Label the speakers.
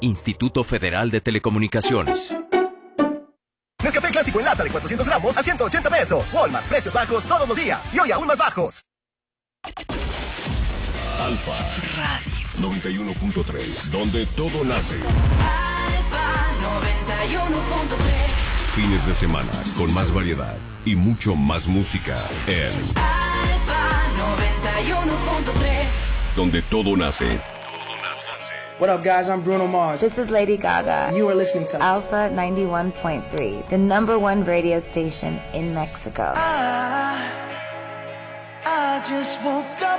Speaker 1: Instituto Federal de Telecomunicaciones.
Speaker 2: Nescafé clásico en lata de 400 gramos a 180 pesos. Walmart, precios bajos todos los días. Y hoy aún más bajos.
Speaker 3: Alfa Radio 91.3, donde todo nace.
Speaker 4: Alfa 91.3.
Speaker 3: Fines de semana con más variedad y mucho más música en
Speaker 4: Alfa 91.3,
Speaker 3: donde todo nace.
Speaker 5: What up, guys? I'm Bruno Mars.
Speaker 6: This is Lady Gaga.
Speaker 5: You are listening to
Speaker 6: Alpha 91.3, the #1 radio station in Mexico.
Speaker 7: I just woke up